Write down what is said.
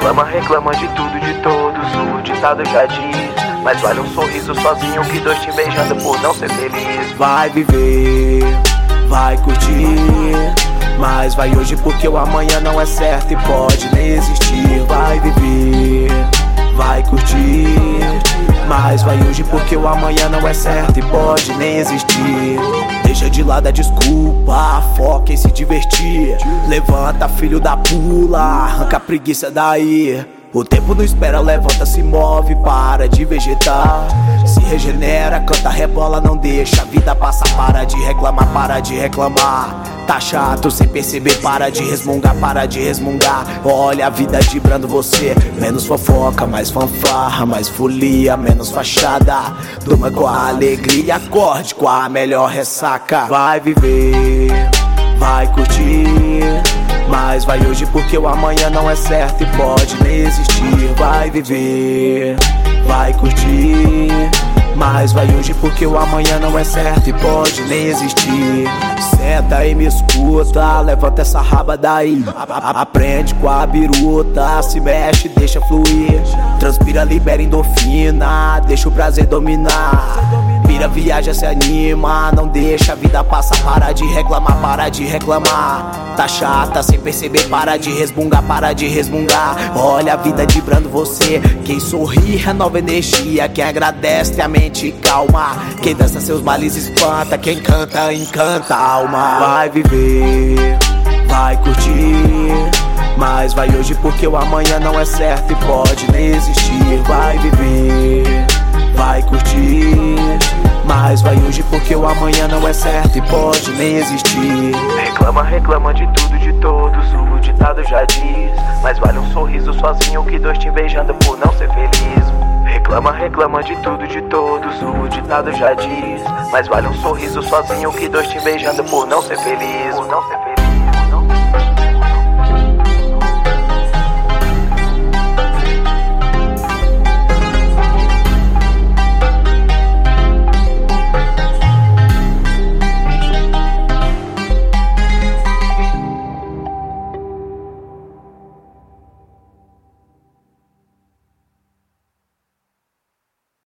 Reclama, reclama de tudo, de todos, o ditado já diz. Mas vale um sorriso sozinho que dois te beijando por não ser feliz. Vai viver, vai curtir, mas vai hoje porque o amanhã não é certo e pode nem existir. Vai viver, vai curtir, mas vai hoje porque o amanhã não é certo e pode nem existir. Deixa de lado a desculpa, foca em se divertir. Levanta, filho da pula, arranca a preguiça daí. O tempo não espera, levanta, se move, para de vegetar. Se regenera, canta, rebola, não deixa a vida passar. Para de reclamar, para de reclamar. Tá chato sem perceber, para de resmungar, para de resmungar. Olha a vida vibrando você. Menos fofoca, mais fanfarra, mais folia, menos fachada. Durma com a alegria, acorde com a melhor ressaca. Vai viver, vai curtir, mas vai hoje porque o amanhã não é certo e pode nem existir. Vai viver, vai curtir, mas vai hoje porque o amanhã não é certo e pode nem existir. Senta e me escuta, levanta essa raba daí. Aprende com a biruta, se mexe, deixa fluir. Transpira, libera endorfina, deixa o prazer dominar. Vira, viaja, se anima, não deixa a vida passar. Para de reclamar, para de reclamar. Tá chata sem perceber, para de resmungar, para de resmungar. Olha a vida vibrando você. Quem sorri renova energia, quem agradece tem a mente calma. Quem dança seus males espanta, quem canta encanta a alma. Vai viver, vai curtir, mas vai hoje porque o amanhã não é certo e pode nem existir. Vai viver, vai curtir, mas vai hoje porque o amanhã não é certo e pode nem existir. Reclama, reclama de tudo, de todos, o ditado já diz. Mas vale um sorriso sozinho que dois te beijando por não ser feliz. Reclama, reclama de tudo, de todos, o ditado já diz. Mas vale um sorriso sozinho que dois te beijando por não ser feliz.